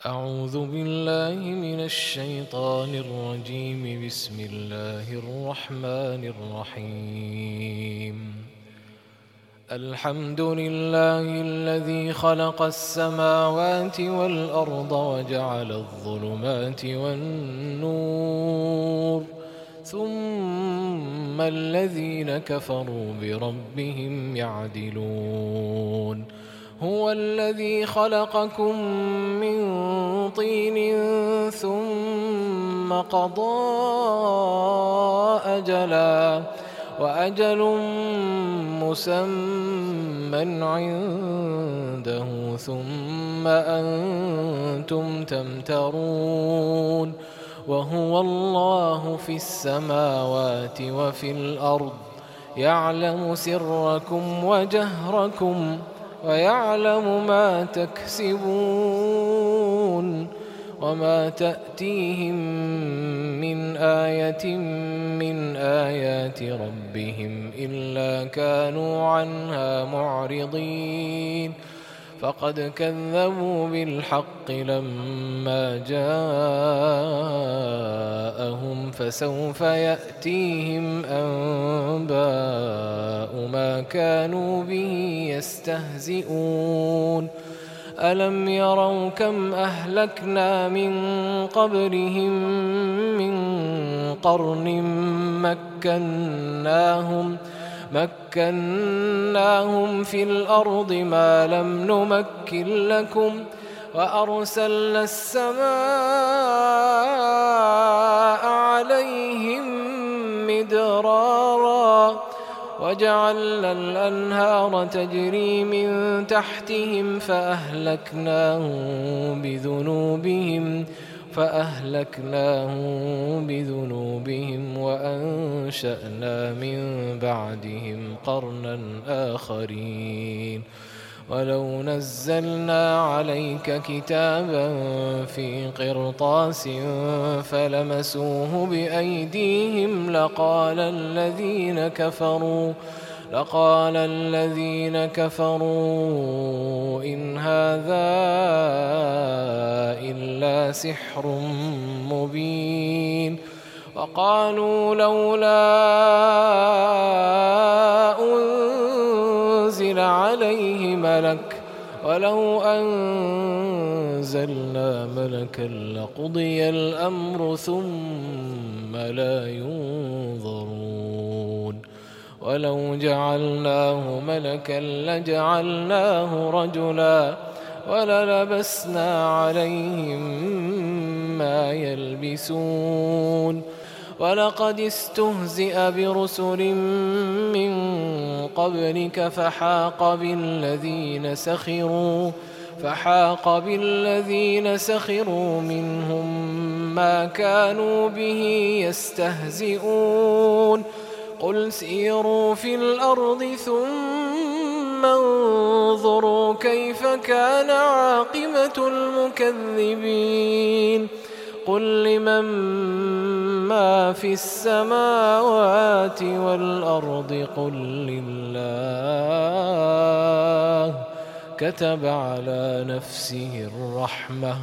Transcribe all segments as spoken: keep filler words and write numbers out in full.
أعوذ بالله من الشيطان الرجيم. بسم الله الرحمن الرحيم. الحمد لله الذي خلق السماوات والأرض وجعل الظلمات والنور، ثم الذين كفروا بربهم يعدلون. هو الذي خلقكم من طين ثم قضى أجلا وأجل مسمى عنده ثم أنتم تمترون. وهو الله في السماوات وفي الأرض، يعلم سركم وجهركم ويعلم ما تكسبون. وما تأتيهم من آية من آيات ربهم إلا كانوا عنها معرضين. فقد كذبوا بالحق لما جاءهم، فسوف يأتيهم أنباء ما كانوا به يستهزئون. ألم يروا كم أهلكنا من قبلهم من قرن مكناهم مكناهم في الأرض ما لم نمكن لكم، وأرسلنا السماء عليهم مدرارا، وجعلنا الأنهار تجري من تحتهم فأهلكناهم بذنوبهم فأهلكناهم بذنوبهم وأنشأنا من بعدهم قرنا آخرين. ولو نزلنا عليك كتابا في قرطاس فلمسوه بأيديهم لقال الذين كفروا لقال الذين كفروا إن هذا إلا سحر مبين. وقالوا لولا أنزل عليه ملك، ولو أنزلنا ملكا لقضي الأمر ثم لا ينظرون. ولو جعلناه ملكا لجعلناه رجلا وللبسنا عليهم ما يلبسون. ولقد استهزئ برسل من قبلك فحاق بالذين سخروا فحاق بالذين سخروا منهم ما كانوا به يستهزئون. قل سيروا في الأرض ثم انظروا كيف كان عاقبة المكذبين. قل لمن ما في السماوات والأرض قل لله. كتب على نفسه الرحمة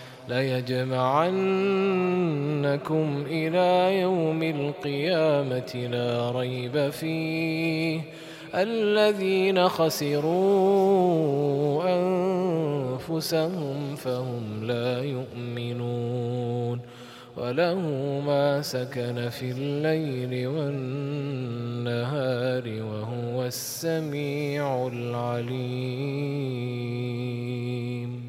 ليجمعنكم إلى يوم القيامة لا ريب فيه. الذين خسروا أنفسهم فهم لا يؤمنون. وله ما سكن في الليل والنهار وهو السميع العليم.